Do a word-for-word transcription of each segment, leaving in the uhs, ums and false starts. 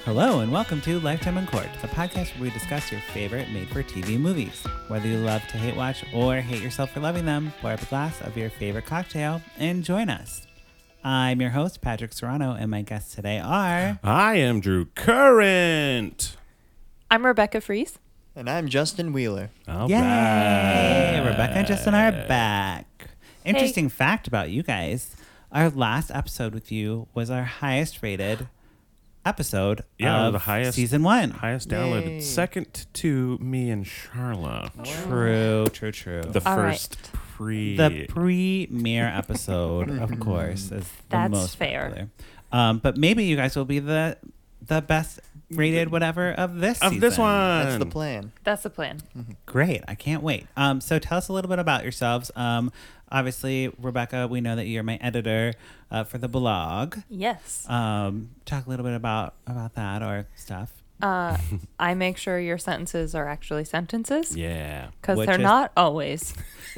Hello and welcome to Lifetime in Court, the podcast where we discuss your favorite made-for-T V movies. Whether you love to hate watch or hate yourself for loving them, pour up a glass of your favorite cocktail and join us. I'm your host, Patrick Serrano, and my guests today are... I am Drew Current. I'm Rebecca Fries. And I'm Justin Wheeler. All Yay! right. Rebecca and Justin are back. Interesting fact about you guys. Our last episode with you was our highest rated episode Yeah, of the highest season one. Highest downloaded. Yay. Second to me and Charla. True, true, true. The All first right. pre. The premiere episode, of course, is the That's most fair. popular. Um, but maybe you guys will be the the best rated whatever of this of season. this one. That's the plan. That's the plan. Great. I can't wait. Um, so tell us a little bit about yourselves. Um, obviously, Rebecca, we know that you're my editor uh, for the blog. Yes. Um, talk a little bit about, about that or stuff. Uh, I make sure your sentences are actually sentences Yeah. because Which they're is- not always.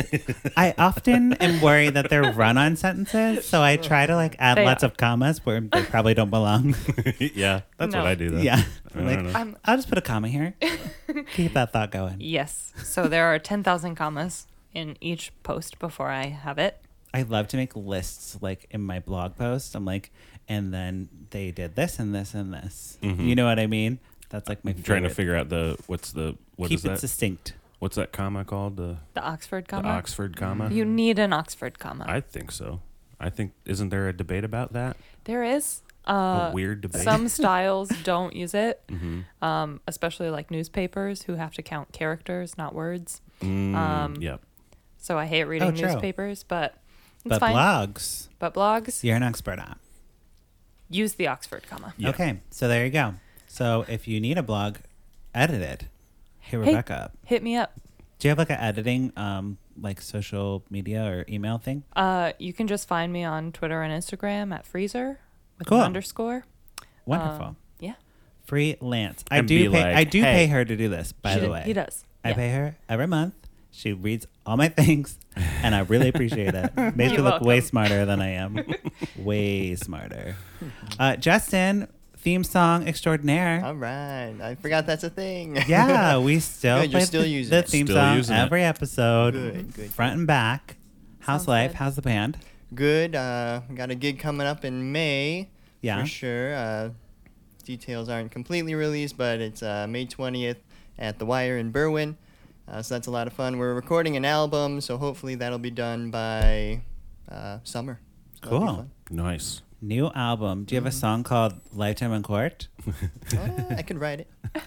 I often am worried that they're run-on sentences, so I try to like add They lots are. of commas where they probably don't belong. yeah. That's No. what I do, though. Yeah. I don't Like, know. I'm, I'll just put a comma here. Keep that thought going. yes. So there are ten thousand commas in each post before I have it. I love to make lists like in my blog post. I'm like, and then they did this and this and this. Mhm. You know what I mean? That's like my I'm trying to favorite. figure out the what's the what Keep is it that? succinct. What's that comma called? The, The Oxford the comma. Oxford comma. You need an Oxford comma. I think so. I think isn't there a debate about that? there is. Uh, a weird debate. some styles don't use it, hmm um, especially like newspapers who have to count characters, not words. Mm, Um, yep. So I hate reading Oh, true. newspapers, but it's But fine. blogs, But blogs you're an expert at. use the Oxford comma. Yeah. Okay, so there you go. So if you need a blog edited, hit Hey. Rebecca up. Hit me up. Do you have like an editing, um, like social media or email thing? Uh, you can just find me on Twitter and Instagram at Freezer with Cool. an underscore. Wonderful. Um, yeah. Freelance. I And do be pay. like, I do "Hey." pay her to do this. By She the did- way, he does. I Yeah. pay her every month. She reads all my things, and I really appreciate it. Makes me You're look way welcome. smarter than I am. Way smarter. Uh, Justin, theme song extraordinaire. All right. I forgot that's a thing. Yeah, we still Good, you're play still the, using the it. theme Still song using it. every episode, Good, good, front and back. How's Sounds life? good. How's the band? Good. Uh, got a gig coming up in May. Yeah. For sure. Uh, details aren't completely released, but it's uh, May twentieth at The Wire in Berwyn. Uh, so that's a lot of fun. We're recording an album, so hopefully that'll be done by uh, summer. So that'll be Cool. fun. Nice. New album. Do you have a song called Lifetime in Court? Uh, I could write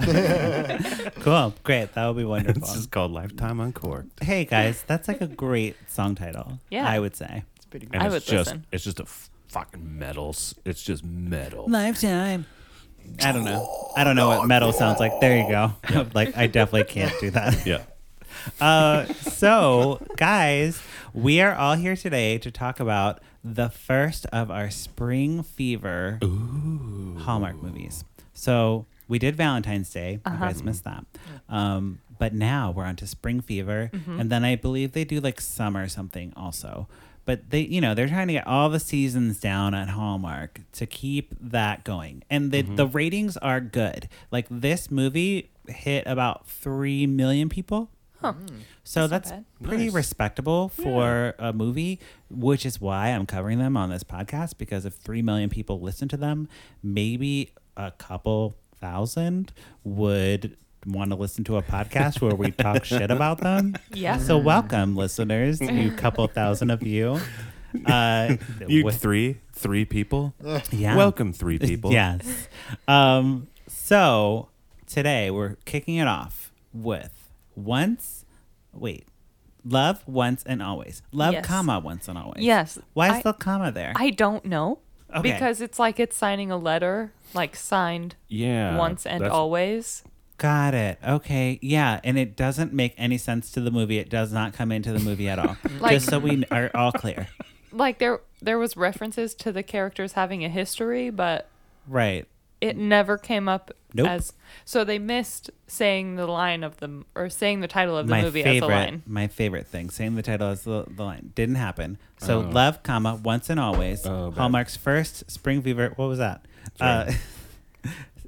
it. Cool. Great. That would be wonderful. This is called Lifetime on Court. Hey guys, that's like a great song title. Yeah. I would say. It's pretty good. And I it's would just listen. it's just a f- fucking metals. It's just metal. Lifetime. I don't know. I don't know what metal sounds like. There you go. Like I definitely can't do that. Yeah. Uh, so guys, we are all here today to talk about the first of our Spring Fever Ooh. Hallmark movies. So we did Valentine's Day. You Uh-huh. guys missed that. Um, but now we're on to Spring Fever, and then I believe they do like summer something also. But they, you know, they're trying to get all the seasons down at Hallmark to keep that going, and the the ratings are good. Like this movie hit about three million people. Huh. So That's that's, not pretty Nice. respectable for a movie, which is why I'm covering them on this podcast, because if three million people listen to them, maybe a couple thousand would want to listen to a podcast where we talk shit about them. Yeah. So welcome, listeners, you couple thousand of you. Uh, You with- three three people. yeah. Welcome three people. Yes. Um, so today we're kicking it off with once, wait, love once and always. Love, Yes. comma, once and always. Yes. Why is I, the comma there? I don't know. Okay. Because it's like it's signing a letter, like signed Yeah. once and that's- always. Got it. Okay. Yeah. And it doesn't make any sense to the movie. It does not come into the movie at all. Like- Just so we are all clear. Like there there was references to the characters having a history, but Right. it never came up Nope. as so they missed saying the line of the or saying the title of the my movie favorite, as a line. my favorite thing, saying the title as the, the line, didn't happen. So Oh. love, comma, once and always. Oh, bad. Hallmark's first Spring Fever. What was that? Sorry. Uh,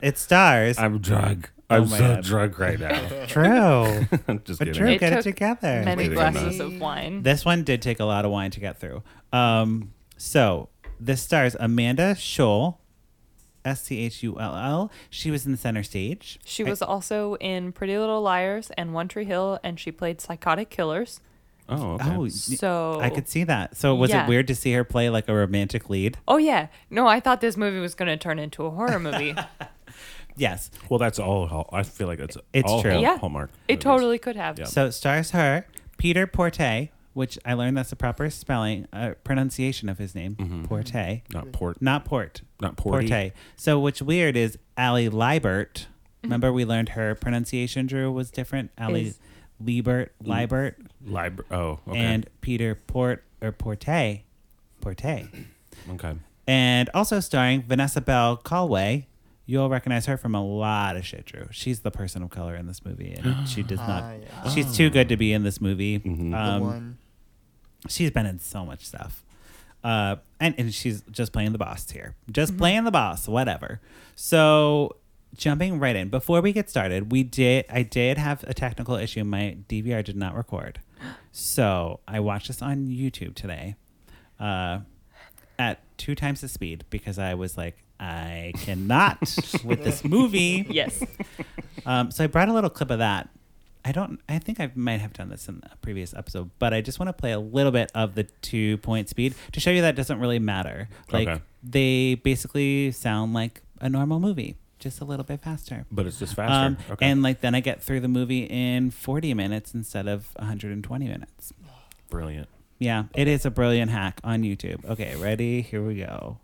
It stars. I'm drunk. Oh I'm my so God. drunk right now. True. I'm just But kidding. true, It get it took together. Many Kidding, glasses I'm of wine. This one did take a lot of wine to get through. Um, so this stars Amanda Schull, S C H U L L. She was in Center Stage. She I- was also in Pretty Little Liars and One Tree Hill, and she played psychotic killers. Oh, okay. Oh, y- So I could see that. So was Yeah. it weird to see her play like a romantic lead? Oh yeah, no, I thought this movie was going to turn into a horror movie. Yes. Well, that's all. Hall- I feel like it's It's all true. Hall- Yeah. Hallmark. It movies. totally could have. Yeah. So it stars her, Peter Porte, which I learned that's the proper spelling, uh, pronunciation of his name, Mhm. Porte. Not port. Not Port. Not porty. Porte. So what's weird is Ali Liebert. Remember we learned her pronunciation, Drew, was different. Ali Is- Liebert, Liebert, Libra- oh, okay. and Peter Port or Porte, Porte. okay. And also starring Vanessa Bell Calloway. You'll recognize her from a lot of shit, Drew. She's the person of color in this movie, and she does not. Ah, yeah. She's too good to be in this movie. Mhm. The Um, one. she's been in so much stuff, uh, and and she's just playing the boss here, just playing the boss, whatever. So jumping right in, before we get started, we did I did have a technical issue. My D V R did not record, so I watched this on YouTube today, uh, at two times the speed because I was like, I cannot with this movie. Yes. Um, so I brought a little clip of that. I don't. I think I might have done this in a previous episode, but I just want to play a little bit of the two point speed to show you that doesn't really matter. Like Okay. they basically sound like a normal movie, just a little bit faster. But it's just faster. Um, okay. And like then I get through the movie in forty minutes instead of one hundred twenty minutes. Brilliant. Yeah, it is a brilliant hack on YouTube. Okay, ready? Here we go.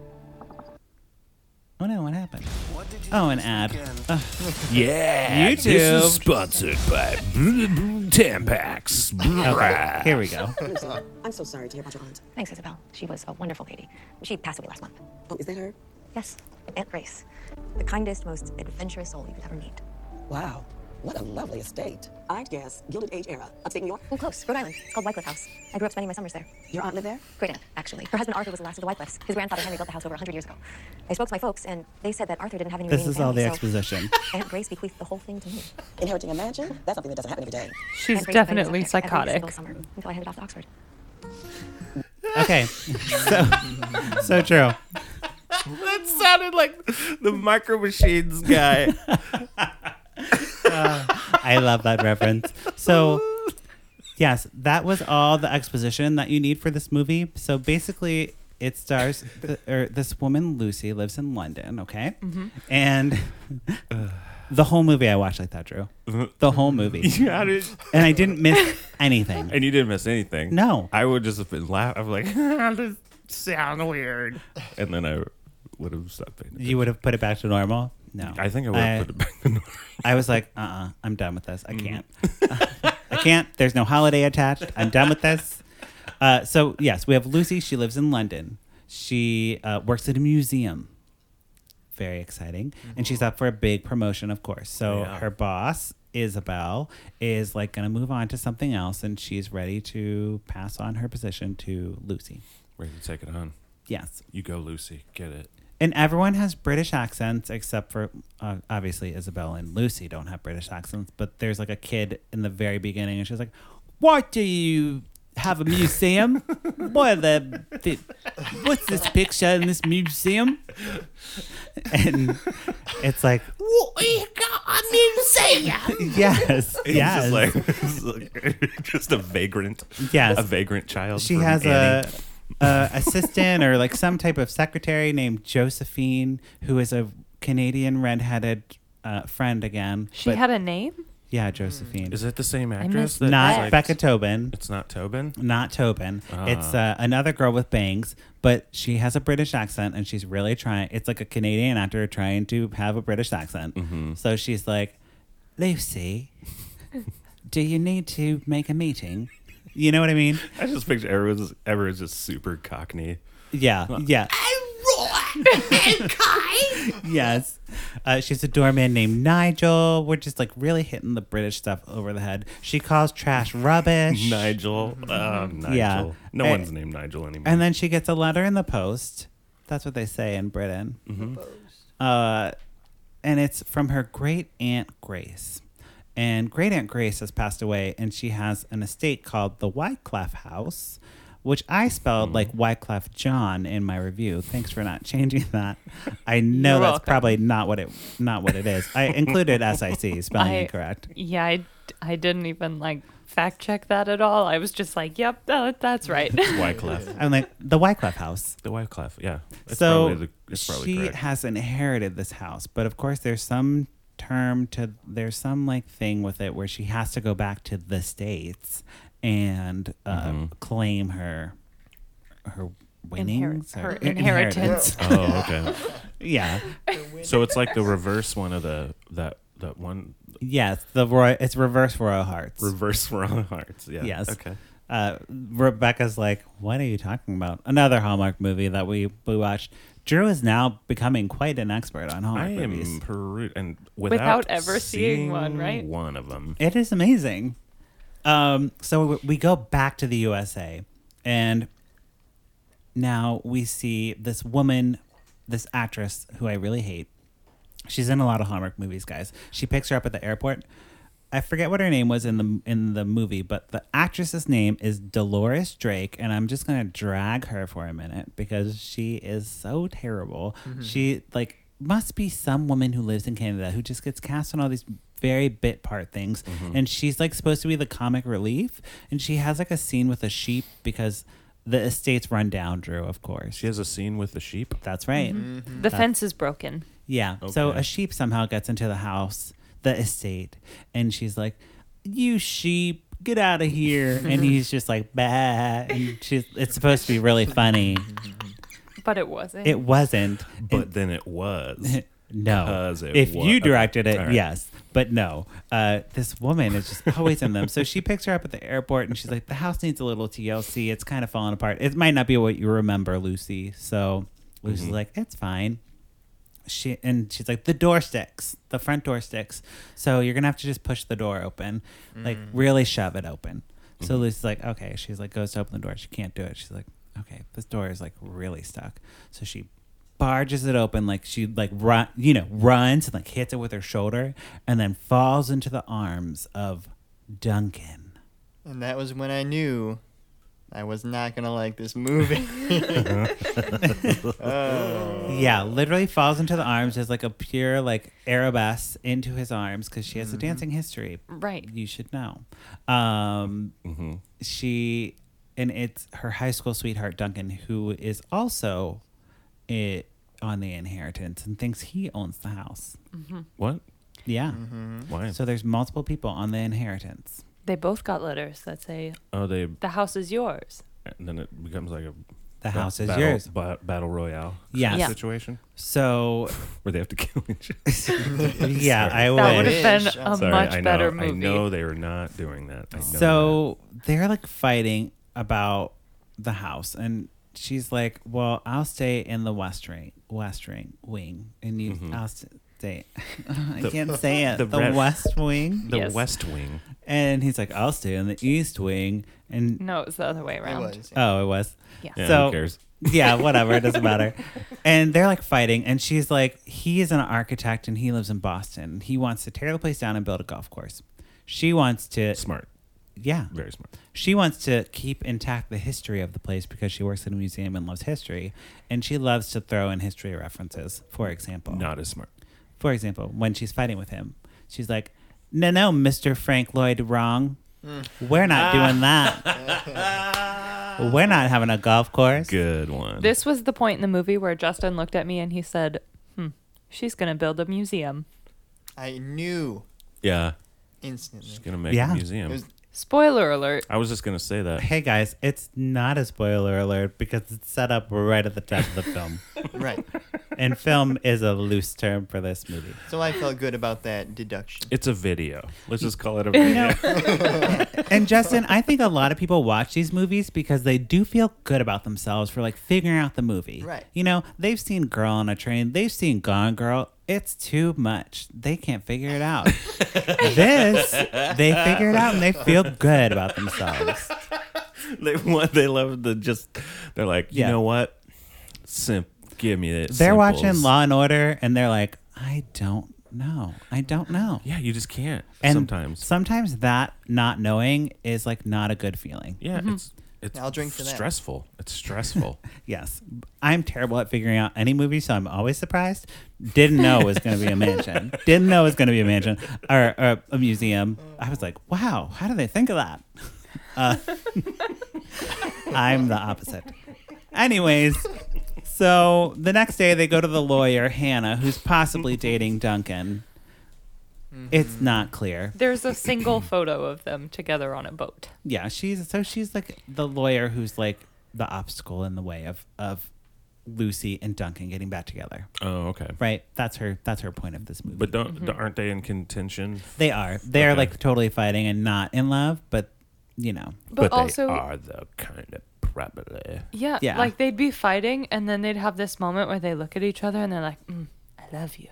Oh no, what happened? Oh, an ad. Ugh. Yeah. YouTube. This is sponsored by Tampax. Okay, here we go. Lucy, I'm so sorry to hear about your aunt. Thanks, Isabel. She was a wonderful lady. She passed away last month. Oh, is that her? Yes, Aunt Grace. The kindest, most adventurous soul you could ever meet. Wow, what a lovely estate. I'd guess Gilded Age era, upstate New York. Oh, close. Rhode Island. It's called Wycliffe House. I grew up spending my summers there. Your aunt lived there? Great aunt, actually. Her husband Arthur was the last of the Wycliffes. His grandfather Henry built the house over one hundred years ago. I spoke to my folks, and they said that Arthur didn't have any This remaining is all the family, so exposition. Aunt Grace bequeathed the whole thing to me. Inheriting a mansion? That's something that doesn't happen every day. She's Aunt Grace definitely invited us up there every psychotic. single summer until I headed off to Oxford. Okay, so so true. That sounded like the Micro Machines guy. I love that reference. So, yes, that was all the exposition that you need for this movie. So basically, it stars the, or this woman Lucy lives in London. Okay, and the whole movie I watched like that, Drew. The whole movie, How did- and I didn't miss anything. and you didn't miss anything. No. I would just have been laughing. I'm like, this sound weird. And then I would have stopped paying attention. You would have put it back to normal. No, I think I would have put it back to normal. I was like, uh, uh-uh, I'm done with this. I can't. I can't. There's no holiday attached. I'm done with this. Uh, so yes, we have Lucy. She lives in London. She uh, works at a museum. Very exciting, and she's up for a big promotion, of course. So Yeah. her boss, Isabel, is like going to move on to something else, and she's ready to pass on her position to Lucy. Ready to take it on. Yes. You go, Lucy. Get it. And everyone has British accents except for uh, obviously Isabel and Lucy don't have British accents. But there's like a kid in the very beginning, and she's like, "What do you have a museum? What are the, the what's this picture in this museum?" And it's like, We got a museum. yes, It's yes, just like, it's like just a vagrant. yes. A vagrant child. She from has Annie. a, a assistant or like some type of secretary named Josephine, who is a Canadian redheaded uh, friend again. She but- had a name? yeah, Josephine. Is it the same actress? missed that Not like- Becca Tobin. It's not Tobin. Not Tobin. Ah. It's uh, another girl with bangs, but she has a British accent and she's really trying. It's like a Canadian actor trying to have a British accent. Mhm. So she's like, "Lucy, do you need to make a meeting?" You know what I mean? I just picture everyone's everyone's just super cockney. Yeah. Yeah. Yes. Uh, she's a doorman named Nigel. We're just like really hitting the British stuff over the head. She calls trash rubbish. Nigel. Oh, Nigel. Yeah. No And- one's named Nigel anymore. And then she gets a letter in the post. That's what they say in Britain. Mhm. Uh, and it's from her great aunt Grace. And great aunt Grace has passed away, and she has an estate called the Wycliffe House, which I spelled like Wycliffe John in my review. Thanks for not changing that. I know You're that's welcome. probably not what it not what it is. I included S I C, spelling I- incorrect. Yeah, I, I didn't even like fact check that at all. I was just like, yep, that, that's right. Wycliffe. I'm like the Wycliffe House. The Wycliffe, yeah. It's so probably the, it's probably she correct. has inherited this house, but of course there's some term to there's some like thing with it where she has to go back to the States and uh, Mhm. claim her her winnings Inherit- her or- inheritance. Oh, okay. Yeah. So it's like the reverse one of the that that one Yes, the roy- it's reverse royal hearts. reverse Royal Hearts. Yeah. Yes. Okay. Uh, Rebecca's like, what are you talking about? Another Hallmark movie that we, we watched. Drew is now becoming quite an expert on Hallmark I am movies. peru- and without, Without ever seeing one, right? One of them. It is amazing. Um, so we- we go back to the U S A, and now we see this woman, this actress who I really hate. She's in a lot of Hallmark movies, guys. She picks her up at the airport. I forget what her name was in the in the movie, but the actress's name is Dolores Drake, and I'm just gonna drag her for a minute because she is so terrible. She like must be some woman who lives in Canada who just gets cast on all these very bit part things, and she's like supposed to be the comic relief, and she has like a scene with a sheep because the estate's run down. Drew, of course. She has a scene with the sheep. That's right. The fence is broken. Yeah. So Okay. a sheep somehow gets into the house, the estate, and she's like, "You sheep, get out of here!" And he's just like, "Bah!" And she's. It's supposed to be really funny. But it wasn't. It wasn't. But then it was. No. 'Cause it If wa- you okay. directed it, All right. yes. But no. Uh, this woman is just always in them. So she picks her up at the airport and she's like, the house needs a little T L C. It's kind of falling apart. It might not be what you remember, Lucy. So Lucy's Mhm. like, it's fine. She and she's like, the door sticks. The front door sticks. So you're going to have to just push the door open. Like, really shove it open. So Mhm. Lucy's like, okay. She's like, goes to open the door. She can't do it. She's like, okay, this door is like really stuck. So she barges it open, like she like run, you know, runs and like hits it with her shoulder, and then falls into the arms of Duncan. And that was when I knew I was not gonna like this movie. Oh. Yeah, literally falls into the arms as like a pure like arabesque into his arms because she has a dancing history. Right. You should know. Um, hmm she and it's her high school sweetheart Duncan, who is also it on the inheritance and thinks he owns the house. What? Yeah. Why? So there's multiple people on the inheritance. They both got letters that say, Oh, they. the house is yours. And then it becomes like a. The ba- house is battle, yours. ba- battle royale. Yes. Yeah. Situation So where they have to kill each other. yeah, I That would. would have been Wish. a Sorry, much I know. better I movie. know they are not doing that. I know So they're like fighting about the house, and she's like, "Well, I'll stay in the west wing, west wing, wing, and you, Mhm. I'll stay." I The- can't say it. the The, red- west wing, the Yes. West Wing. and he's like, "I'll stay in the east wing," and No, it's the other way It around. was. Yeah. oh, it was. Yeah. Yeah, So- who cares? Yeah, whatever. It doesn't matter. And they're like fighting, and she's like, he is an architect and he lives in Boston. He wants to tear the place down and build a golf course. She wants to, Smart. yeah, Very smart. she wants to keep intact the history of the place because she works in a museum and loves history. And she loves to throw in history references, for example. Not as smart. For example, when she's fighting with him, she's like, no, no, Mister Frank Lloyd Wrong. We're not doing that. We're not having a golf course. Good one. This was the point in the movie where Justin looked at me and he said, hmm, she's going to build a museum. I knew Yeah. instantly. Just gonna make Yeah. a It museum. was Spoiler alert. I was just gonna say that. Hey guys, it's not a spoiler alert because it's set up right at the top of the film. right. And film is a loose term for this movie. So I felt good about that deduction. It's a video. Let's just call it a video. And Justin, I think a lot of people watch these movies because they do feel good about themselves for like figuring out the movie. Right. You know, they've seen Girl on a Train, they've seen Gone Girl. It's too much. They can't figure it out. This, they figure it out and they feel good about themselves. they want. They love the just. They're like, you Yeah. know what? Simp. Give me it. They're watching Simples. Law and Order and they're like, I don't know. I don't know. Yeah, you just can't And sometimes. sometimes that not knowing is like not a good feeling. Yeah, it's it's I'll drink for that. stressful. It's stressful. Yes. I'm terrible at figuring out any movie, so I'm always surprised. Didn't know it was going to be a mansion. Didn't know it was going to be a mansion or, or a museum. I was like, wow, how do they think of that? Uh, I'm the opposite. Anyways, so the next day they go to the lawyer, Hannah, who's possibly dating Duncan. It's not clear. There's a single photo of them together on a boat. Yeah, she's so she's like the lawyer who's like the obstacle in the way of of Lucy and Duncan getting back together. Oh, okay. Right? That's her that's her point of this movie. But don't aren't they in contention? They are. They're Okay. like totally fighting and not in love, but you know. But, But, also, they are the kind of probably. yeah, Yeah. like they'd be fighting, and then they'd have this moment where they look at each other and they're like, mm, "I love you,"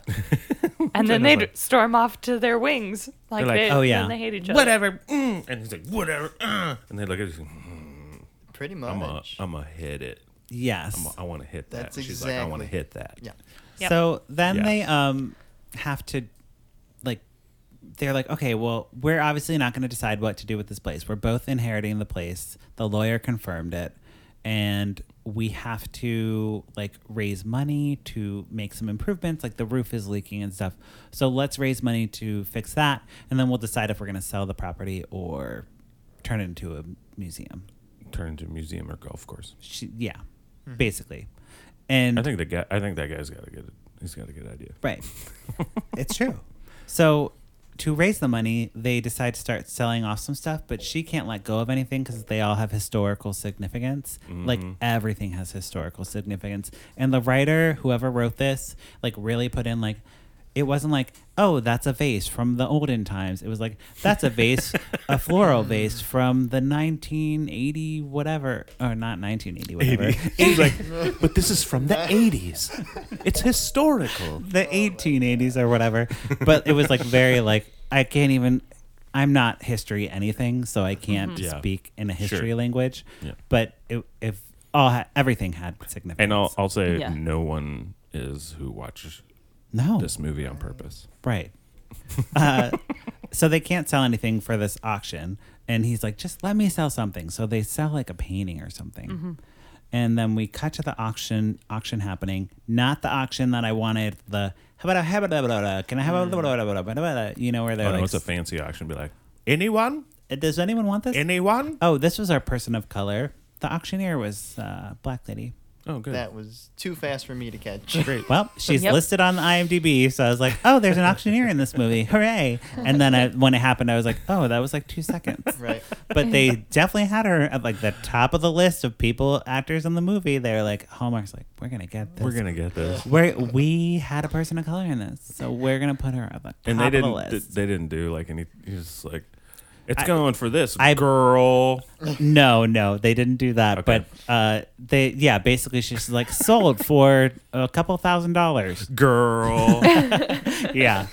and then they'd like- storm off to their wings, like, They're like, they, "Oh, yeah. then they hate each other. Whatever. Mm. And he's like, whatever. Uh. And they look at him. Mm. Pretty I'm a, much. I'm a hit it. Yes. I'm a, I want to hit that. That's She's like, I want to exactly- hit that. Yeah. Yep. So then Yeah. they um have to like they're like, okay, well, we're obviously not going to decide what to do with this place. We're both inheriting the place. The lawyer confirmed it. And we have to like raise money to make some improvements, like the roof is leaking and stuff. So let's raise money to fix that, and then we'll decide if we're going to sell the property or turn it into a museum. Turn into a museum or golf course. She, yeah, basically. And I think the guy. I think that guy's got a good. He's got a good idea. right, it's true. So to raise the money, they decide to start selling off some stuff, but she can't let go of anything because they all have historical significance. Like everything has historical significance. And the writer, whoever wrote this, like really put in like, it wasn't like, oh, that's a vase from the olden times. It was like, that's a vase, a floral vase from the nineteen eighty whatever, or not nineteen eighty whatever, He's like, but this is from the eighties. It's historical. the eighteen eighties or whatever. But it was like very like, I can't even, I'm not history anything, so I can't Yeah. speak in a history Sure. language. Yeah. But it, if all ha- everything had significance. And I'll I'll say Yeah. no one is who watches no, this movie on purpose. right. Uh, so they can't sell anything for this auction, and he's like, just let me sell something. So they sell like a painting or something. And then we cut to the auction auction happening. Not the auction that I wanted. The can I have a you know where they're Oh, no, like, it's a fancy auction. Be like, anyone? does anyone want this? Anyone? Oh, this was our person of color. The auctioneer was uh, black lady. Oh, good. That was too fast for me to catch. Great. Well, she's Yep. listed on the IMDb, so I was like, "Oh, there's an auctioneer in this movie! Hooray!" And then I, when it happened, I was like, "Oh, that was like two seconds." Right. But they definitely had her at like the top of the list of people, actors in the movie. They're like, Hallmark's like, "We're gonna get this. We're gonna get this. We're, we had a person of color in this, so we're gonna put her at the top And they of the didn't. list." They didn't do like any. He's just like, it's I- going for this I- girl. No, no, they didn't do that. Okay. But uh, they, yeah, basically, she's like sold for a couple thousand dollars. Girl. Yeah.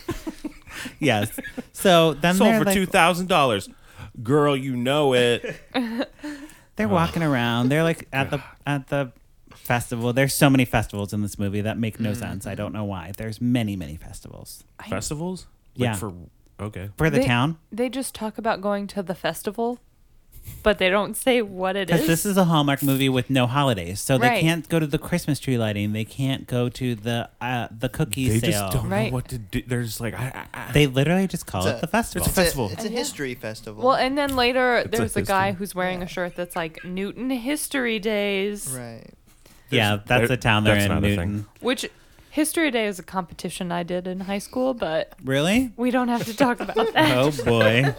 Yes. So then Sold they're for like, two thousand dollars. Girl, you know it. they're walking around. They're like at the at the festival. There's so many festivals in this movie that make no sense. I don't know why. There's many, many festivals Festivals? Like Yeah. For okay. for the They- town. They just talk about going to the festival, but they don't say what it Because is. this is a Hallmark movie with no holidays, so they Right. can't go to the Christmas tree lighting. They can't go to the uh, the cookie They sale. just don't Right. know what to do. They're just like, I, I, I. They literally just call It's it a- the festival. it's a festival. It's a Yeah. history festival. well, and then later It's a there's a, guy history. who's wearing a shirt that's like Newton History Days, right. Yeah, that's there- the town they're that's in, not a thing. Newton. which History Day is a competition I did in high school, but Really? we don't have to talk about that. Oh boy.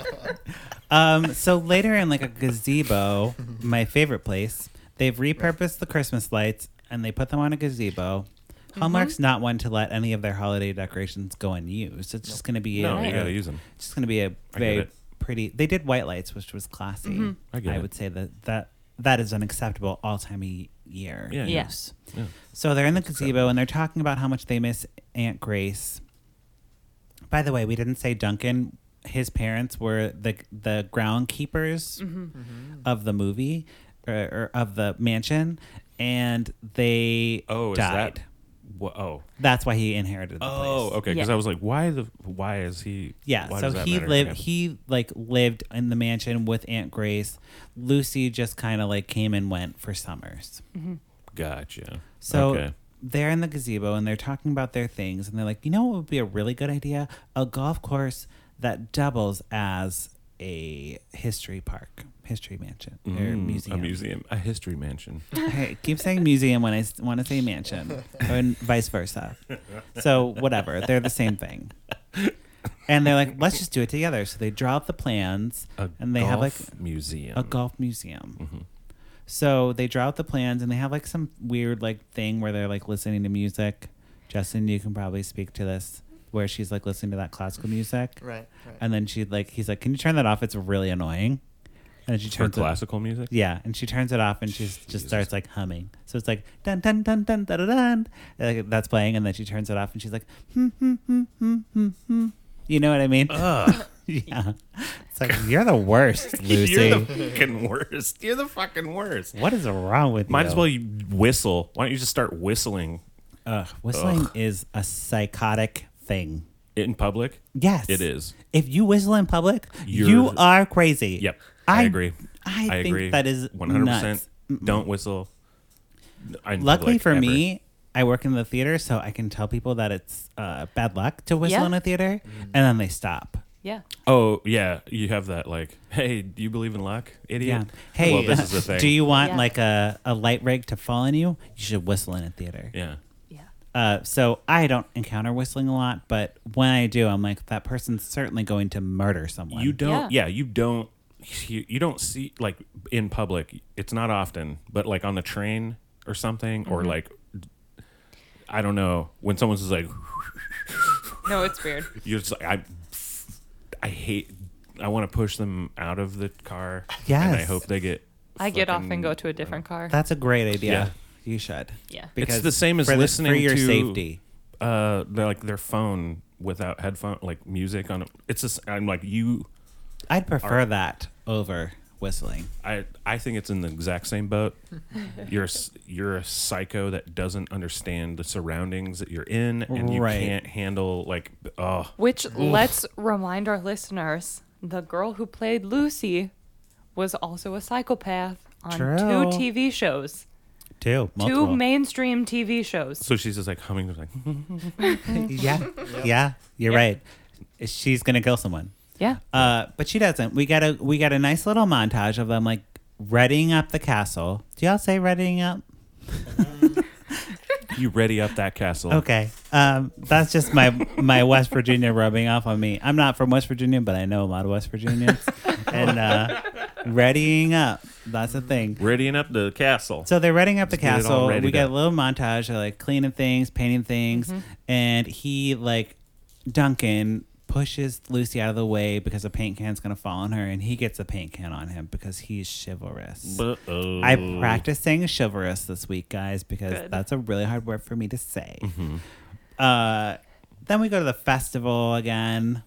um, so later in like a gazebo, my favorite place, they've repurposed the Christmas lights and they put them on a gazebo. Hallmark's not one to let any of their holiday decorations go unused. It's just going to be no, a, you gotta use them. it's just going to be a I get very it. pretty. They did white lights, which was classy. I get it. would say that that that is an acceptable all time of year Yeah, yeah. use. Yeah. So they're in the That's gazebo acceptable. and they're talking about how much they miss Aunt Grace. By the way, we didn't say Duncan. His parents were the the groundkeepers of the movie or, or of the mansion, and they Oh, is died. that Wha- oh. That's why he inherited the Oh, place. okay. Because Yeah. I was like, why the? Why is he? Yeah, why so does that he matter to lived. him? He like lived in the mansion with Aunt Grace. Lucy just kind of like came and went for summers. Gotcha. So okay. they're in the gazebo and they're talking about their things, and they're like, you know what would be a really good idea? A golf course that doubles as a history park, history mansion, or Mm, museum. A museum, a history mansion. Hey, keep saying museum when I want to say mansion, and vice versa. So whatever, they're the same thing. And they're like, let's just do it together. So they draw up the plans, A and they have like golf museum. a golf museum. Mm-hmm. So they draw out the plans, and they have like some weird like thing where they're like listening to music. Justin, you can probably speak to this, where she's like listening to that classical music, Right, right. and then she like he's like, can you turn that off? It's really annoying. And she For turns it, classical music. yeah, and she turns it off, and she just Jesus. starts like humming. So it's like dun dun dun dun dun dun, dun. Like, that's playing, and then she turns it off, and she's like, hmm, hmm, hmm, hmm, hmm, hmm. You know what I mean? Ugh. Yeah. It's like, you're the worst, Lucy. You're the fucking worst. You're the fucking worst. What is wrong with Might you? as well you whistle. Why don't you just start whistling Ugh, whistling Ugh. is a psychotic thing. in public? Yes. It is. If you whistle in public, You're- you are crazy. Yep. I, agree. I, I think agree. that is one hundred percent. nuts. Mm-mm. Don't whistle. in Luckily public for ever. me, I work in the theater, so I can tell people that it's uh, bad luck to whistle Yeah. in a theater, and then they stop. Yeah. Oh yeah, you have that like, hey, do you believe in luck, idiot? Yeah. Hey, well, this is the thing. do you want Yeah. like a, a light rig to fall on you? You should whistle in a theater. Yeah. Yeah. Uh, so I don't encounter whistling a lot, but when I do, I'm like, that person's certainly going to murder someone. You don't. Yeah. Yeah. you don't. You, you don't see like in public. It's not often, but like on the train or something, or like, I don't know, when someone's just like, No, it's weird. you're just like, I, I hate. I want to push them out of the car. And I Yes. hope they get. I get off and fucking- go to a different car. That's a great idea. Yeah. You should. Yeah. It's the same as for the- listening for your to safety. Uh, they're like their phone without headphone, like music on it. It's just. I'm like you. I'd prefer Are- that over whistling. I I think it's in the exact same boat. You're a s- you're a psycho that doesn't understand the surroundings that you're in, and you Right. can't handle like oh Which, let's remind our listeners, the girl who played Lucy was also a psychopath on True. two T V shows. Two. Two mainstream T V shows. So she's just like humming, like yeah. Yeah. You're Yeah. right. She's gonna kill someone. Yeah. Uh, but she doesn't. We got a we got a nice little montage of them like readying up the castle. Do y'all say readying up? you ready up that castle. Okay. Um, that's just my my West Virginia rubbing off on me. I'm not from West Virginia, but I know a lot of West Virginians. and uh, readying up. That's the thing. Readying up the castle. So they're readying up the Let's get it all castle. We readied get up. a little montage of like cleaning things, painting things, and he like Duncan pushes Lucy out of the way because a paint can's gonna fall on her, and he gets a paint can on him because he's chivalrous. Uh-oh. I practiced saying chivalrous this week, guys, because Good. that's a really hard word for me to say. Mm-hmm. Uh, then we go to the festival again,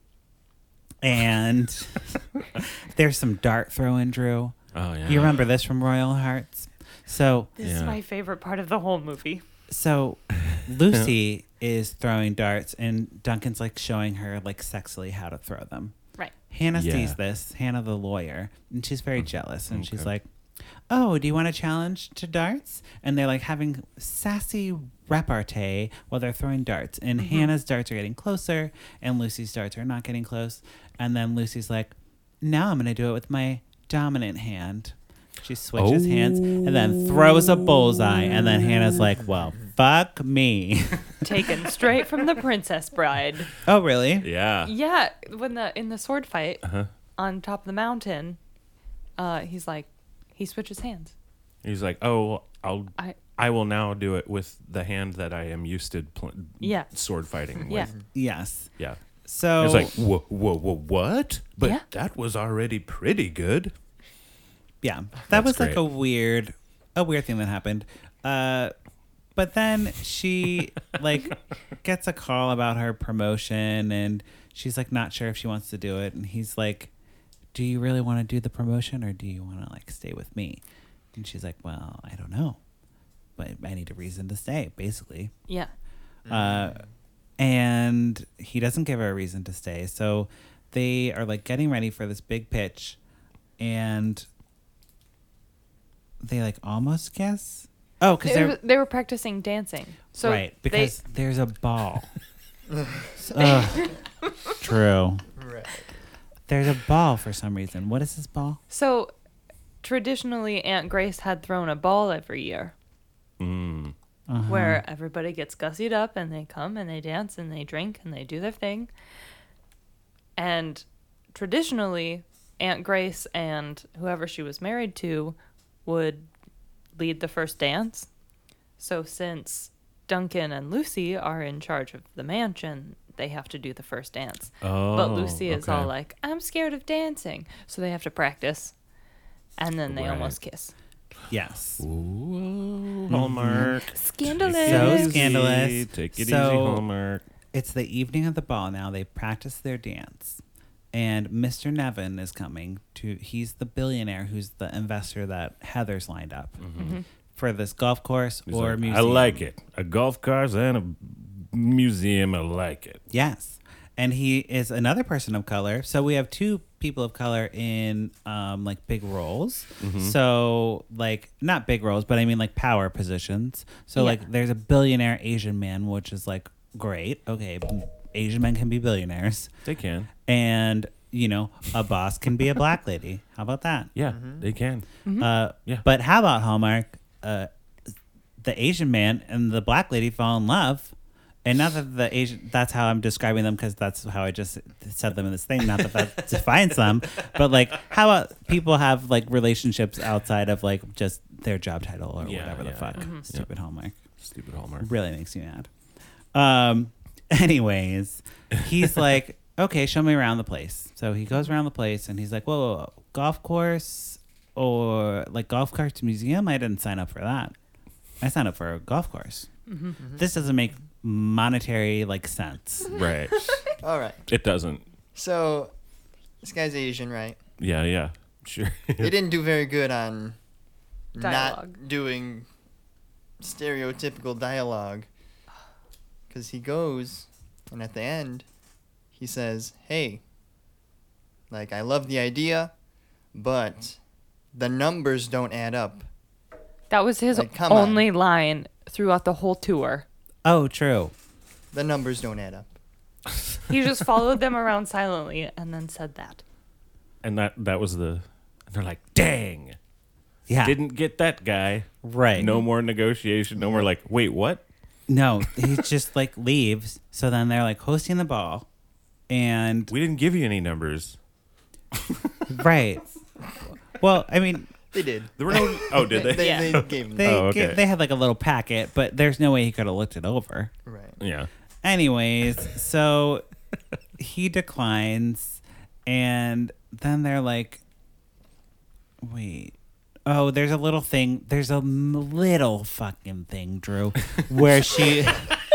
and there's some dart throwing, Drew. Oh yeah. You remember this from Royal Hearts? So, This is Yeah. my favorite part of the whole movie. so Lucy is throwing darts, and Duncan's like showing her like sexily how to throw them. Right. Hannah Yeah. sees this, Hannah the lawyer, and she's very jealous. And she's okay. like, oh, do you want a challenge to darts? And they're like having sassy repartee while they're throwing darts. And Hannah's darts are getting closer, and Lucy's darts are not getting close. And then Lucy's like, now I'm going to do it with my dominant hand. She switches hands and then throws a bullseye. And then Hannah's like, well, fuck me. Taken straight from the Princess Bride. Oh, really? Yeah. Yeah, when the in the sword fight Uh-huh. on top of the mountain, uh, he's like, he switches hands. He's like, oh, I'll. I I will now do it with the hand that I am used to pl- Yeah. sword fighting yeah. with. Yes. Yeah. So It's like, whoa, whoa, whoa, what? But Yeah. that was already pretty good. yeah, that That's was like great. a weird, a weird thing that happened. Uh, but then she like gets a call about her promotion, and she's like not sure if she wants to do it. And he's like, "Do you really want to do the promotion, or do you want to like stay with me?" And she's like, "Well, I don't know." but I need a reason to stay, basically. Yeah. Uh, and he doesn't give her a reason to stay. So they are like getting ready for this big pitch, and they like almost kiss. Oh, because They they're were, they were practicing dancing. So right, they- because there's a ball. Ugh, true. Right. There's a ball for some reason. What is this ball? so traditionally Aunt Grace had thrown a ball every year Mm. Uh-huh. where everybody gets gussied up and they come and they dance and they drink and they do their thing. And traditionally Aunt Grace and whoever she was married to would lead the first dance. So since Duncan and Lucy are in charge of the mansion, they have to do the first dance. Oh, But Lucy is okay. all like, I'm scared of dancing. So they have to practice. And then they Right. almost kiss. Yes. Ooh, Hallmark. Scandalous. Mm-hmm. So Easy. scandalous. Take it So- easy, Hallmark. It's the evening of the ball now. They practice their dance. And Mister Nevin is coming to, he's the billionaire who's the investor that Heather's lined up for this golf course He's or like, museum. I like it. A golf course and a museum. I like it. Yes. And he is another person of color. So we have two people of color in um, like big roles. So like not big roles, but I mean like power positions. So Yeah. like there's a billionaire Asian man, which is like great. Okay, Asian men can be billionaires. They can. And you know, a boss can be a black lady. How about that? Yeah, they can. Uh, Yeah. But how about Hallmark? Uh, the Asian man and the black lady fall in love. And not that the Asian, that's how I'm describing them because that's how I just said them in this thing. Not that that defines them. But like, how about people have like relationships outside of like just their job title or Yeah, whatever the yeah, fuck? yeah. Mhm. Stupid Hallmark. Stupid Hallmark. Really makes me mad. Um, anyways, he's like, okay, show me around the place. So he goes around the place and he's like, whoa, whoa, whoa, golf course or like golf carts museum? I didn't sign up for that. I signed up for a golf course. This doesn't make monetary like sense. Right. All right. It doesn't. So, this guy's Asian, right? Yeah, yeah. Sure. They didn't do very good on Dialogue. not doing stereotypical dialogue. Because he goes, and at the end, he says, hey, like, I love the idea, but the numbers don't add up. That was his Like, come on. only line throughout the whole tour. Oh, true. The numbers don't add up. He just followed them around silently and then said that. And that that was the. And they're like, dang. Yeah. Didn't get that guy. Right. No more negotiation. No more like, wait, what? No, he just like leaves. So then they're like hosting the ball. And We didn't give you any numbers. right. Well, I mean, They did. There were no. Oh, did they? They, Yeah. they gave him they Oh, okay. ga- they had like a little packet, but there's no way he could have looked it over. Right. Yeah. Anyways, so he declines, and then they're like, wait. Oh, there's a little thing. There's a m- little fucking thing, Drew, where she.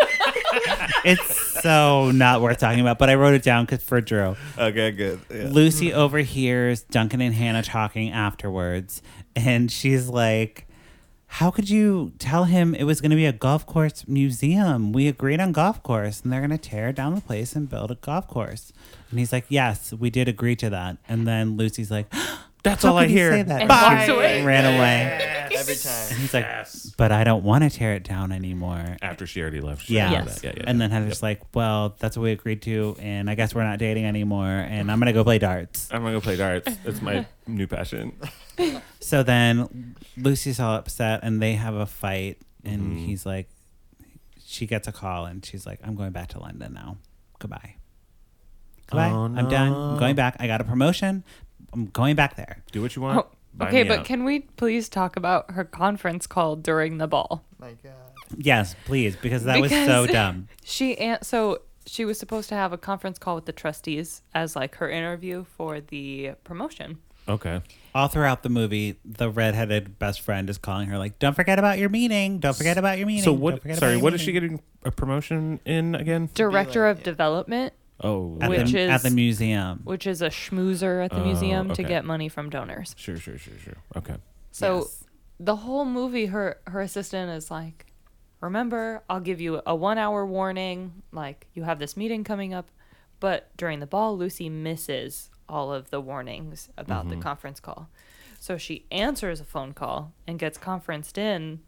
It's so not worth talking about, but I wrote it down 'cause for Drew. Okay, good. Yeah. Lucy overhears Duncan and Hannah talking afterwards, and she's like, how could you tell him it was going to be a golf course museum? We agreed on golf course, and they're going to tear down the place and build a golf course. And he's like, yes, we did agree to that. And then Lucy's like, That's how all I could you hear. say that? And Bye. walks away. Ran away. Every time. And he's like, Yes. but I don't want to tear it down anymore. After she already left. she Yeah. said Yes. that. Yeah, yeah, And yeah. then Heather's like, well, that's what we agreed to, and I guess we're not dating anymore, and I'm going to go play darts. I'm gonna go play darts. It's my new passion. So then Lucy's all upset, and they have a fight, and Mhm. he's like, she gets a call, and she's like, I'm going back to London now. Goodbye. Goodbye. Oh, I'm done. I'm no. going back. I got a promotion. I'm going back there. Do what you want. Oh, Buy okay, me but out. can we please talk about her conference call during the ball? My God. Yes, please, because that was so Because- dumb. She an- so she was supposed to have a conference call with the trustees as like her interview for the promotion. Okay. All throughout the movie, the redheaded best friend is calling her like, "Don't forget about your meeting. Don't forget about your meeting." So Don't what? forget about Sorry, your what is she meeting." getting a promotion in again? Director like- of yeah. development, Oh, At, Which the, is- at the museum? which is a schmoozer at the Oh, museum to okay. get money from donors. sure, sure, sure, sure. Okay. So Yes. the whole movie, her her assistant is like, remember, I'll give you a one hour warning. Like, you have this meeting coming up. But during the ball, Lucy misses all of the warnings about Mm-hmm. the conference call. So she answers a phone call and gets conferenced in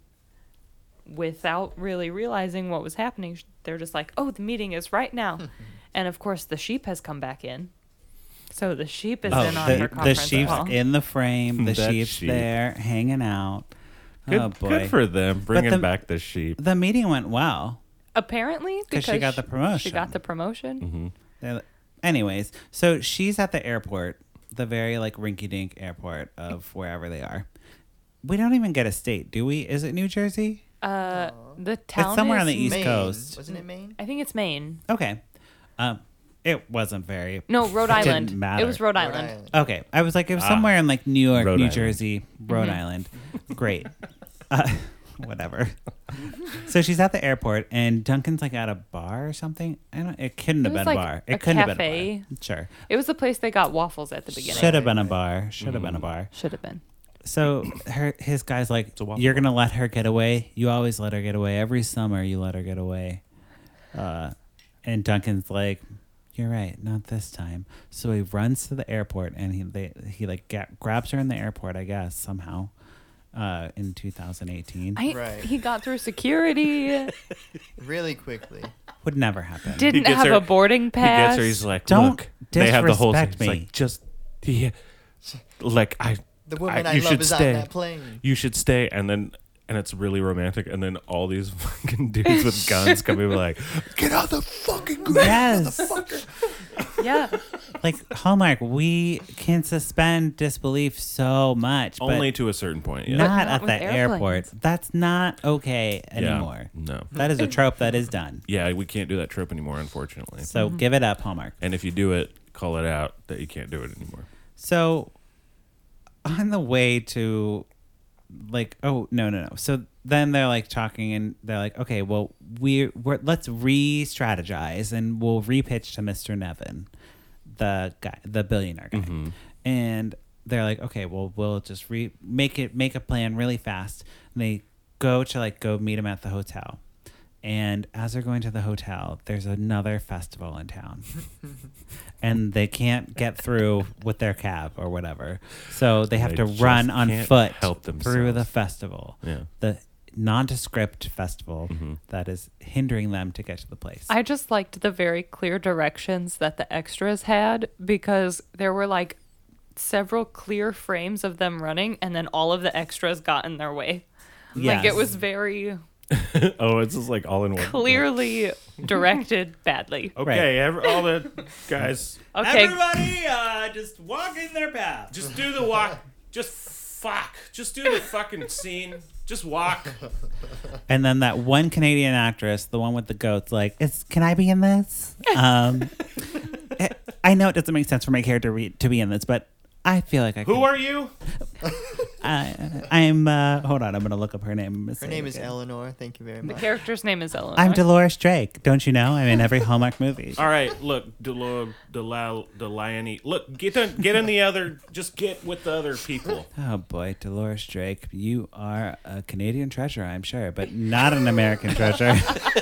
without really realizing what was happening. They're just like, oh, the meeting is right now. And of course, the sheep has come back in. So the sheep is Oh, in on the, her the conference sheep's call. in the frame. The That sheep's sheep. there, hanging out. Good, oh boy! good for them bringing the- back the sheep. the meeting went well. Apparently, 'Cause she got the She promotion. got the promotion. Mm-hmm. They're- Anyways, so she's at the airport, the very like rinky-dink airport of wherever they are. We don't even get a state, do we? Is it New Jersey? Uh, the town It's somewhere is on the East Maine. Coast. Wasn't it Maine? I think it's Maine. Okay. Um, it wasn't very. No, Rhode It Island. didn't matter. It was Rhode Rhode Island. Island. Okay, I was like, it was Ah. somewhere in like New York, Rhode New Island. Jersey, Rhode Mm-hmm. Island. Great. Uh, whatever. So she's at the airport, and Duncan's like at a bar or something. I don't. It couldn't have was been like a bar. a It couldn't have been cafe. a bar. Sure. It was the place they got waffles at the beginning. Should have been a bar. Should have been a bar. Should have been. So her his guy's like, a waffle you're gonna let her get away. You always let her get away. Every summer you let her get away. Uh, and Duncan's like, you're right, not this time. So he runs to the airport and he they, he like ga- grabs her in the airport, I guess somehow, uh, in two thousand eighteen. I, Right. He got through security. Really quickly. Would never happen. Didn't gets have her- a boarding He pass. gets her. He's like, Don't look, they have the whole thing. disrespect It's me. like, just, yeah, like I, The woman I, you love should is stay. on that plane. You should stay, and then. And it's really romantic, and then all these fucking dudes with guns come in, like, get out the fucking ground, Yes. motherfucker. Yeah. Like Hallmark, we can suspend disbelief so much, but Only to a certain point, yeah. not, not at with the airport. airplanes. That's not okay Yeah. anymore. No. That is a trope that is done. Yeah, we can't do that trope anymore, unfortunately. So Mm-hmm. give it up, Hallmark. And if you do it, call it out that you can't do it anymore. So on the way to like, oh no no no. So then they're like talking and they're like, okay, well we're, we're let's re-strategize and we'll repitch to Mister Nevin, the guy, the billionaire guy, Mm-hmm. and they're like, okay, well we'll just re make it make a plan really fast. And they go to like go meet him at the hotel. And as they're going to the hotel, there's another festival in town. And they can't get through with their cab or whatever. So they have They to just run on can't foot help through themselves. the festival. Yeah. The nondescript festival Mm-hmm. that is hindering them to get to the place. I just liked the very clear directions that the extras had because there were like several clear frames of them running and then all of the extras got in their way. Like it Yes. was very Oh, it's just like all in one. clearly directed badly. Okay, every, all the guys, Okay. Everybody, uh, just walk in their path. just do the walk. Just fuck. Just do the fucking scene. Just walk. And then that one Canadian actress, the one with the goats, like, is can I be in this? Um, I know it doesn't make sense for my character re- to be in this, but I feel like I. Who can. are you? I, I'm. Uh, hold on, I'm gonna look up her name. Her name is Eleanor. Thank you very The much. character's name is Eleanor. I'm Dolores Drake. Don't you know? I'm in every Hallmark movie. All right, look, Delor, Delal, Delione. Look, get in, get in the other. Just get with the other people. Oh boy, Dolores Drake, you are a Canadian treasure, I'm sure, but not an American treasure.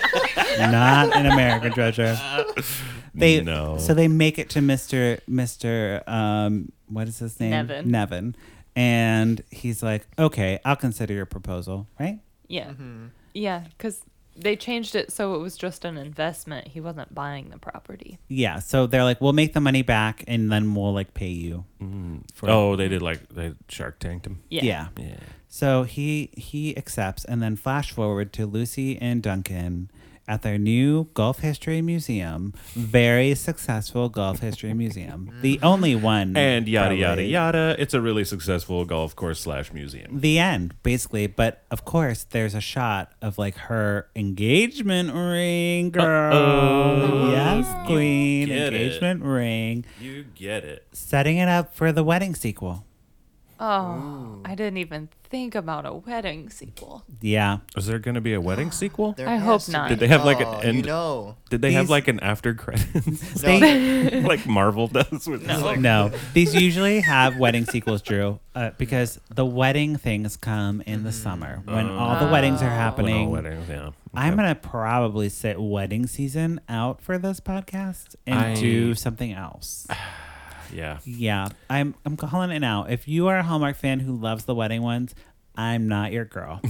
Not an American treasure. They No. so they make it to Mister Mister Um, what is his name? Nevin. Nevin, and he's like, "Okay, I'll consider your proposal." Right? Yeah. Mm-hmm. Yeah, because they changed it so it was just an investment. He wasn't buying the property. Yeah. So they're like, "We'll make the money back, and then we'll like pay you." For, Oh, they did like they Shark Tanked him. Yeah. yeah. Yeah. So he he accepts, and then flash forward to Lucy and Duncan at their new golf history museum, very successful golf history museum, the only one. And yada yada probably. yada. It's a really successful golf course slash museum. The end, basically. But of course, there's a shot of like her engagement ring, girl. Uh-oh. Yes, queen, get it. engagement ring, You get it. setting it up for the wedding sequel. Oh, I didn't even think about a wedding sequel. Yeah. Is there going to be a wedding sequel? There I has hope to not. be. Did they have, like, an Oh, end- You know. Did they have These- like an after credits They- like Marvel does with No. like, no, these usually have wedding sequels, Drew, uh, because the wedding things come in the summer when all the weddings are Oh. when all happening. weddings, yeah. I'm Okay. gonna probably sit wedding season out for this podcast and I- do something else. yeah. Yeah, I'm I'm calling it now. If you are a Hallmark fan who loves the wedding ones, I'm not your girl.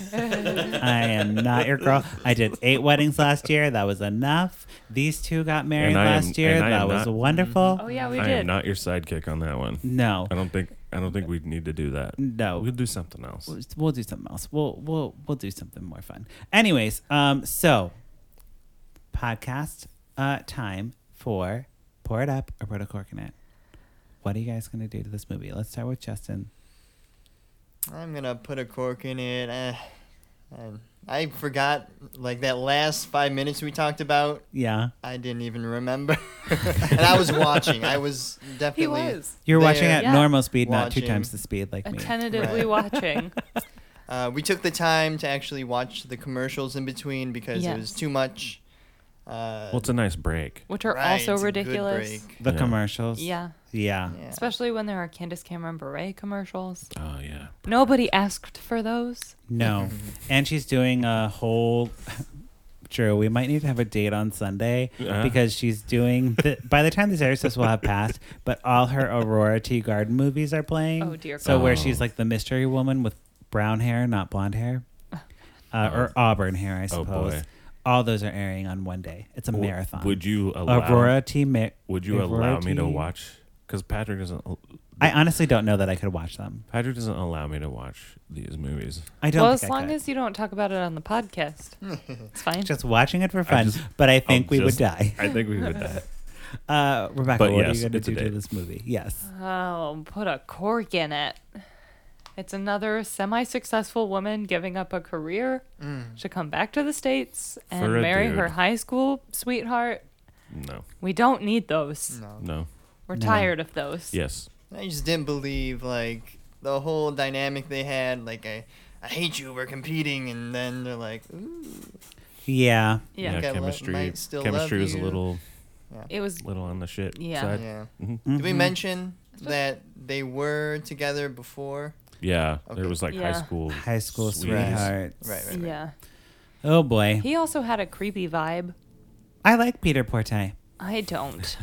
I am not your girl. I did eight weddings last year. That was enough. These two got married And I am- last year. and I That am was not- wonderful. Oh yeah, we I did. am not your sidekick on that one. No, I don't think I don't think we need to do that. no. We'll do something else. We'll, we'll do something else. We'll we'll we'll do something more fun. Anyways, um, so podcast uh time for Pour It Up or Put a Cork in It. What are you guys gonna do to this movie? Let's start with Justin. I'm gonna put a cork in it. Eh, and I forgot like that last five minutes we talked about. Yeah, I didn't even remember, and I was watching. I was He definitely. was you're watching There. at Yeah. normal speed, not two Watching. times the speed like me. attentively Right. watching. Uh, we took the time to actually watch the commercials in between because it was Yes. too much. Uh, Well, it's a nice break. Which are right, also it's a good ridiculous. break. The Yeah. commercials. Yeah. Yeah. Yeah. Especially when there are Candace Cameron Bure commercials. Oh yeah. Nobody asked for those. No. And she's doing a whole. True. We might need to have a date on Sunday Uh-huh. because she's doing. The, by the time this airs, this will have passed. But all her Aurora Tea Garden movies are playing. Oh, dear So God. where Oh. she's like the mystery woman with brown hair, not blonde hair, uh, or auburn hair, I Oh, suppose. boy. All those are airing on one day. It's a W- marathon. Would you allow? Aurora Tea Mi- Would you Aurora allow me to Tea- watch? Because Patrick doesn't. I honestly don't know that I could watch them. Patrick doesn't allow me to watch these movies. I don't. Well, think as I long could. as you don't talk about it on the podcast, it's fine. just watching it for fun, just- but I think I'll we just- would die. I think we would die. Uh, Rebecca, But what yes, are you going to it's a do to date. this movie? Yes. Oh, put a cork in it. It's another semi-successful woman giving up a career to come back to the States and For a marry her dude. high school sweetheart. No. We don't need those. No. No. We're No. tired of those. Yes. I just didn't believe like the whole dynamic they had. Like I, I hate you. We're competing, and then they're like, ooh. Yeah. Yeah. Like I lo- chemistry. might still chemistry love was a you. little, It was little on the shit Yeah. side. Yeah. Mhm. Did we Mhm. mention that they were together before? Yeah. Okay. There was like Yeah. high school. High school sweeties. sweethearts. Right, right, right. yeah. Oh boy. He also had a creepy vibe. I like Peter Porte. I don't.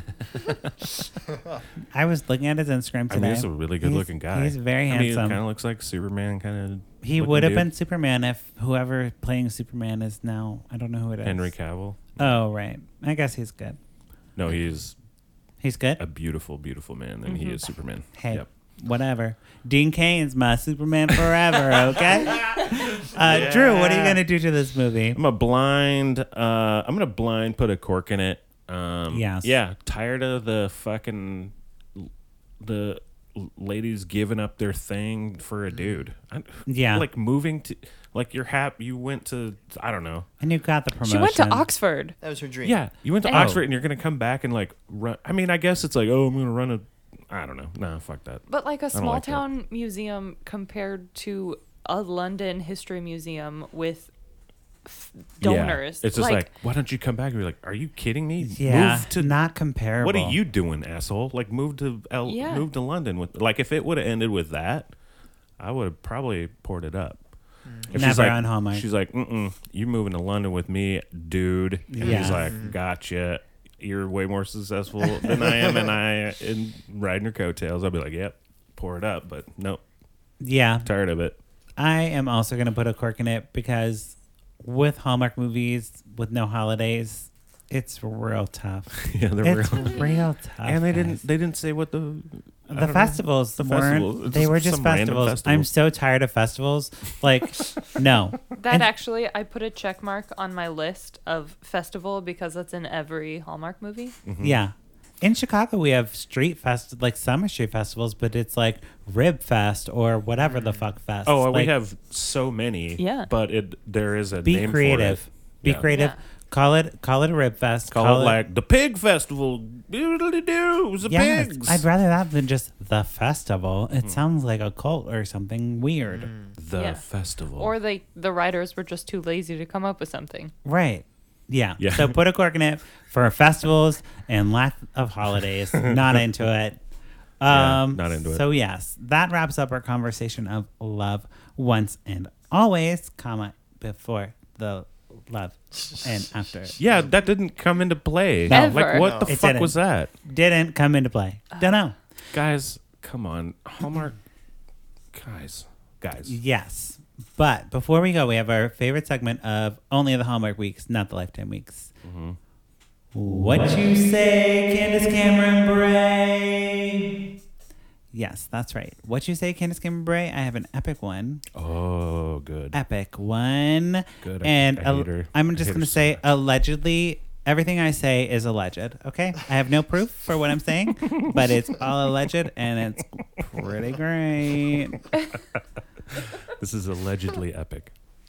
I was looking at his Instagram I today. mean, he's a really good He's- looking guy. He's very I mean, handsome. kind of looks like Superman. Kind of. he would have been Superman if whoever playing Superman is now. I don't know who it is. Henry Cavill. Oh right. I guess he's good. No, he's He's good. a beautiful, beautiful man, and he is Superman. Hey, Yep. whatever. Dean Kane's my Superman forever. Okay. uh, Drew, what are you gonna do to this movie? I'm a blind. Uh, I'm gonna blind put a cork in it. Um, Yes. Yeah. Tired of the fucking the ladies giving up their thing for a dude. I, Yeah. Like moving to like you're happy. You went to I don't know. And you got the promotion. She went to Oxford. That was her dream. Yeah. You went to Oh. Oxford and you're gonna come back and like run. I mean, I guess it's like oh, I'm gonna run a. I don't know. Nah, fuck that. But like a don't small like that. town museum compared to a London history museum with f- donors. Yeah. It's just like, why don't you come back and be like, are you kidding me? Yeah. Move to not comparable. What are you doing, asshole? Like move to L- Yeah. move to London with like if it would have ended with that, I would have probably poured it up. If she's Never like, on Hallmark. She's like, mm-mm, you moving to London with me, dude. And Yeah. he's like, gotcha. You're way more successful than I am, and I in riding your coattails. I'll be like, yep, pour it up. But nope, Yeah. tired of it. I am also going to put a cork in it because with Hallmark movies, with no holidays, it's real tough. yeah, they're It's real. real tough. And they guys. didn't. They didn't say what the I The don't know. festivals The weren't. festival. It's They just were just some random festivals. festival. I'm so tired of festivals. Like, no. that And- actually I put a check mark on my list of festival because that's in every Hallmark movie. Mm-hmm. Yeah. In Chicago, we have street fest, like summer street festivals, but it's like Rib Fest or whatever the fuck fest. Oh, we Like, have so many. Yeah. But it there is a Be name creative. for it. Be Yeah. creative. Yeah. Call it call it a rib fest. Call, it like the pig festival. Doodly-doo, it was the yes, pigs. I'd rather that than just the festival. It sounds like a cult or something weird. the Yeah. festival. Or they the writers were just too lazy to come up with something. Right. Yeah. Yeah. So put a cork in it for festivals and lack of holidays. Not into it. Yeah, Um, not into it. So yes, that wraps up our conversation of love once and always, comma before the love and after. yeah, that didn't come into play. No. Like, Ever. what the It fuck didn't. was that? Didn't come into play. Don't know. Guys, come on. Hallmark. Guys. Guys. Yes. But before we go, we have our favorite segment of only the Hallmark weeks, not the Lifetime weeks. What you say, Candace Cameron Bray? Yes, that's right. What you say, Candace Cameron Bray? I have an epic one. Oh, good. Epic one. Good. I- And I al- hate her. I'm I just hate going her to so say much. allegedly. Everything I say is alleged, okay? I have no proof for what I'm saying, but it's all alleged and it's pretty great. This is allegedly epic.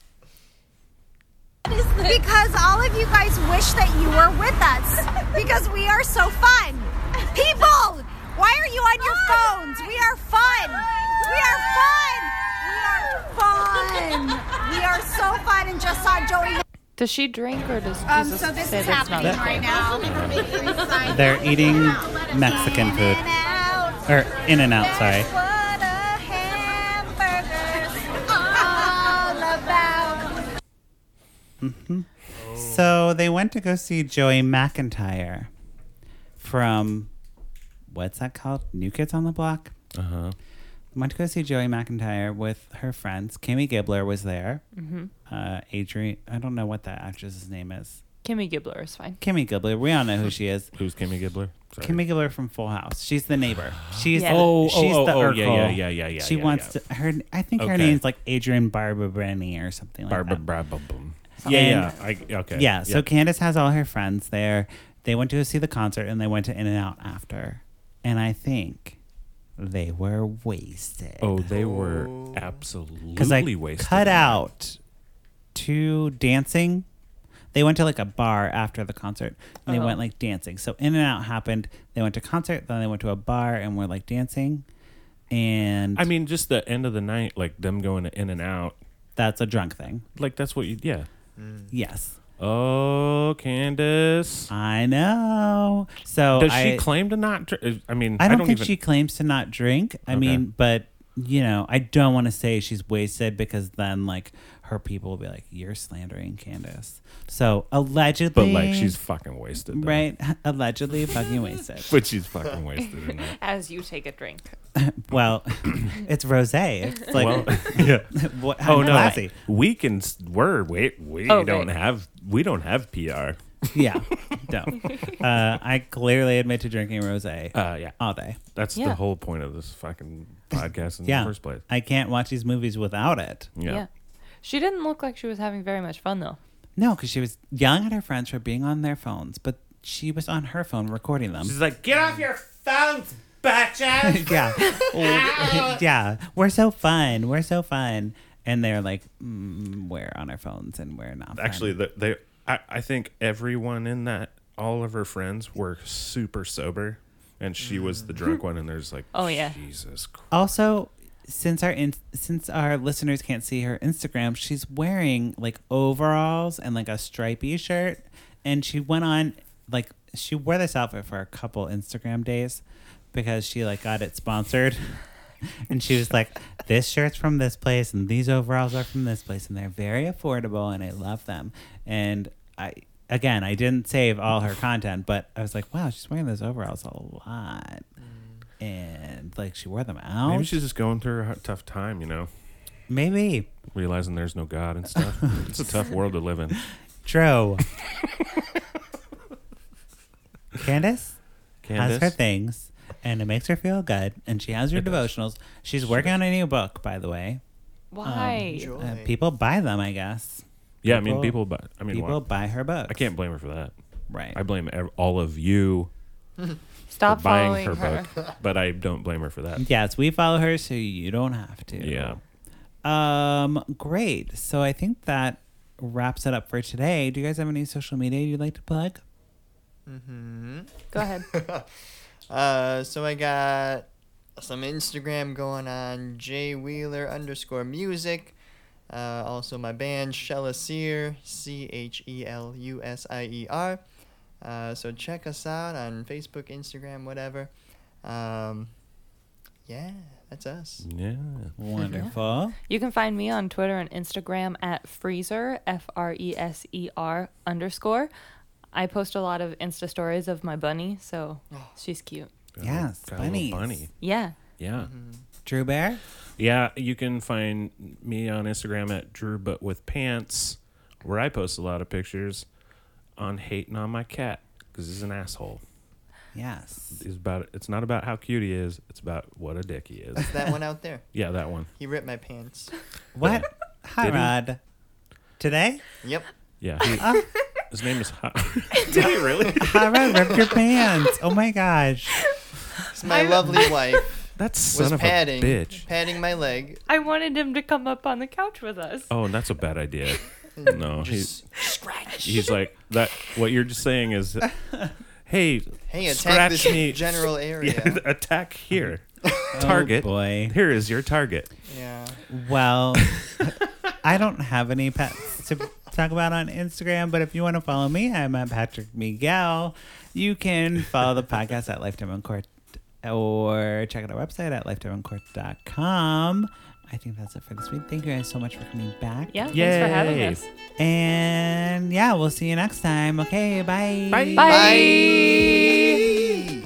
Because all of you guys wish that you were with us. Because we are so fun. People, why are you on your phones? We are fun. We are fun. We are fun. We are so fun and just saw Joey. Does she drink or does Um, Jesus so this say is that's not happening okay? right now. They're eating Mexican food. Or In and Out, sorry. What a hamburger's all about. So they went to go see Joey McIntyre from, what's that called? New Kids on the Block? Uh huh. Went to go see Joey McIntyre with her friends. Kimmy Gibbler was there. Mm-hmm. Uh, Adrian, I don't know what that actress's name is. Kimmy Gibbler is fine. Kimmy Gibbler. We all know who she is. Who's Kimmy Gibbler? Sorry. Kimmy Gibbler from Full House. She's the neighbor. She's Yeah. Oh, oh, she's oh, the oh, Urkel. yeah, yeah, yeah, yeah, yeah. She yeah, wants yeah. to. Her. I think her Okay. name's like Adrian Barbabrini or something like Barbara that. Bra- bum, bum. Yeah, yeah. I, okay. Yeah. So Candace has all her friends there. They went to go see the concert and they went to In and Out after. And I think they were wasted. Oh, they were absolutely Because I wasted. cut out to dancing. They went to like a bar after the concert and they Uh-huh. went like dancing. So In and Out happened. They went to concert, then they went to a bar and were like dancing. And I mean, just the end of the night, like them going in and out. that's a drunk thing. Like, that's what you, yeah. Yes. Oh, Candace. I know. So Does I, she claim to not drink? I mean, I don't, think even, she claims to not drink. I Okay. mean, but you know, I don't want to say she's wasted because then like her people will be like, "You're slandering Candace." So allegedly, But like, she's fucking wasted. Though. right. Allegedly, fucking wasted. But she's fucking wasted. In that. As you take a drink. Well, it's rosé. It's like, Well, yeah. what, Oh no, classy. we can. s- We're wait. We Oh, don't right. have. We don't have P R. Yeah, don't. Uh, I clearly admit to drinking rosé Uh, yeah. all day. That's Yeah. the whole point of this fucking podcast in Yeah, the first place. I can't watch these movies without it. Yeah. Yeah. She didn't look like she was having very much fun though. No, because she was yelling at her friends for being on their phones, but she was on her phone recording them. She's like, get off your phones, bitches. yeah. yeah. We're so fun. We're so fun. And they're like, mm, we're on our phones and we're not. fun." Actually, the, they. I, I think everyone in that, all of her friends were super sober, and she was the drunk one. And there's like, Oh, yeah. Jesus Christ. also, since our in, since our listeners can't see her Instagram, she's wearing like overalls and like a stripy shirt. And she went on like she wore this outfit for a couple Instagram days because she like got it sponsored. And she was like, this shirt's from this place and these overalls are from this place and they're very affordable and I love them. And I, again, I didn't save all her content, but I was like, wow, she's wearing those overalls a lot. And like she wore them out. Maybe she's just going through a tough time, you know, Maybe. realizing there's no God and stuff. It's a tough world to live in. True. Candace, has her Candace, things and it makes her feel good. And she has her It does. devotionals. She's working on a new book, by the way. Why? Joy. Uh, people buy them, I guess. yeah, I mean, people- people, but I mean, People why- buy her books. I can't blame her for that. Right. I blame ev- all of you Stop for buying following her, her. book, but I don't blame her for that. Yes, we follow her, so you don't have to. Yeah. Um, great. So I think that wraps it up for today. Do you guys have any social media you'd like to plug? Mm-hmm. Go ahead. Uh, so I got some Instagram going on, J Wheeler underscore music. Uh, also my band Chelusier, C H E L U S I E R. Uh, so check us out on Facebook, Instagram, whatever. Um, yeah, that's us. Yeah. Wonderful. You can find me on Twitter and Instagram at Freezer, F R E S E R underscore. I post a lot of Insta stories of my bunny, so she's cute. Got a- Yes, got a little bunnies. bunny. Yeah. Yeah. Drew Bear? Yeah, you can find me on Instagram at Drew But With Pants, where I post a lot of pictures on hating on my cat because he's an asshole. Yes. It's about it's not about how cute he is, it's about what a dick he is. That's that one out there. Yeah, that one. He ripped my pants. What? Hi, Did he? Rod. Today? Yep. Yeah. He, his name is Hot. Did he really? Hi, Rod, ripped your pants. Oh my gosh. It's my lovely wife. That son Was of padding, a bitch. padding my leg. I wanted him to come up on the couch with us. Oh, that's a bad idea. No, he's Just scratch. he's like that. What you're just saying is, hey, Hey, attack scratch this me. general area. Yeah, attack here. Target. Oh boy. Here is your target. Yeah. Well, I don't have any pets to talk about on Instagram, but if you want to follow me, I'm at Patrick Miguel. You can follow the podcast at Lifetime on Court or check out our website at lifetime on court dot com. I think that's it for this week. Thank you guys so much for coming back. Yeah, thanks for having Yay. us. And yeah, we'll see you next time. Okay, bye. Bye. Bye. Bye.